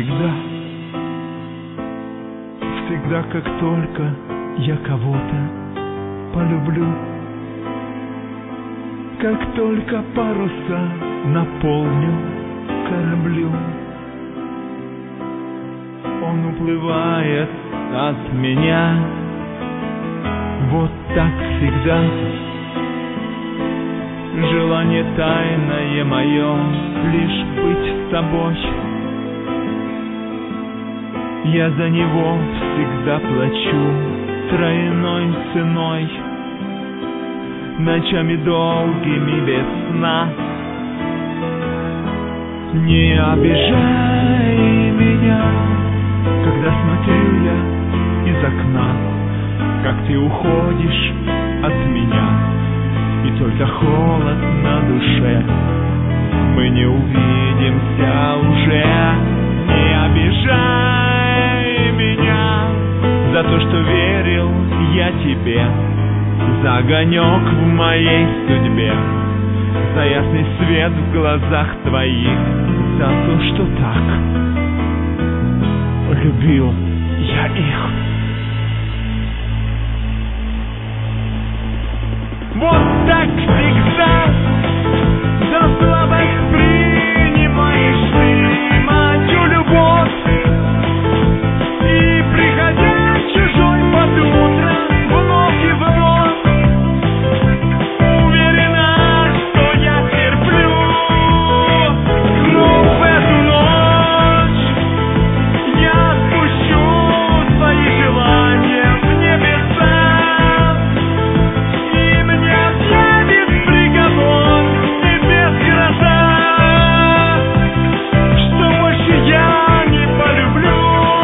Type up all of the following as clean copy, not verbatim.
всегда. Всегда, как только я кого-то полюблю, как только паруса наполню кораблю, он уплывает от меня. Вот так всегда. Желание тайное мое лишь быть с тобой. Я за него всегда плачу тройной ценой, ночами долгими без сна. Не обижай меня, когда смотрю я из окна, как ты уходишь от меня, и только холод на душе. Мы не увидимся уже. Не обижай меня за то, что верил я тебе, за огонек в моей судьбе, за ясный свет в глазах твоих, за то, что так любил я их. Вот так всегда. За слабость принимаешь ты мою любовь, и приходя чужой под утро вновь и вновь, уверена, что я терплю. Но в эту ночь я спущу свои желания в небеса, и мне объявит приговор небес гроза, что больше я не полюблю.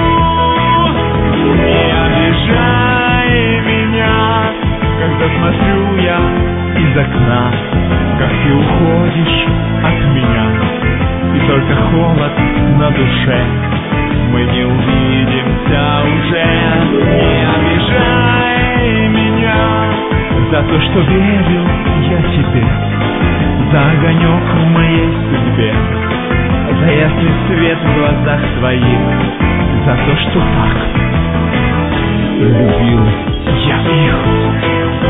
Не обижай меня, когда смотрю я из окна, как ты уходишь от меня, и только холод на душе. Мы не увидимся уже. Не обижай меня за то, что верил я тебе, за огонек в моей судьбе, за ясный свет в глазах твоих, за то, что так любил я их.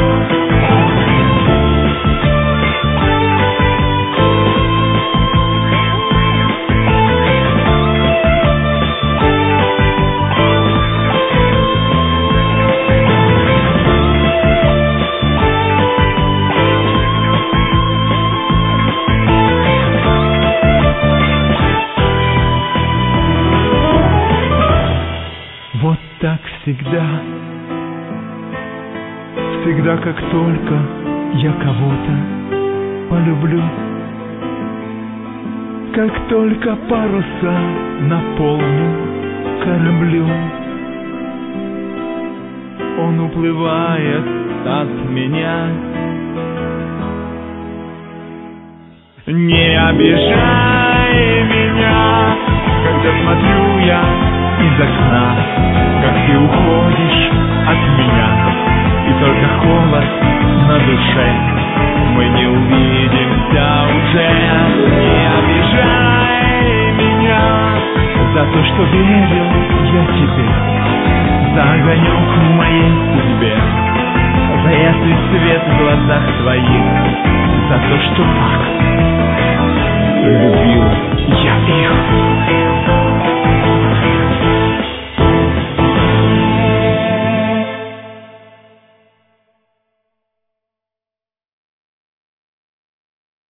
Вот так всегда. Всегда, как только я кого-то полюблю, как только паруса наполню кораблю, он уплывает от меня. Не обижай меня, когда смотрю я из окна, как ты уходишь от меня, и только холод на душе. Мы не увидимся уже. Не обижай меня за то, что верил я тебе, за огонек в моей судьбе, за ясный свет в глазах твоих, за то, что так любил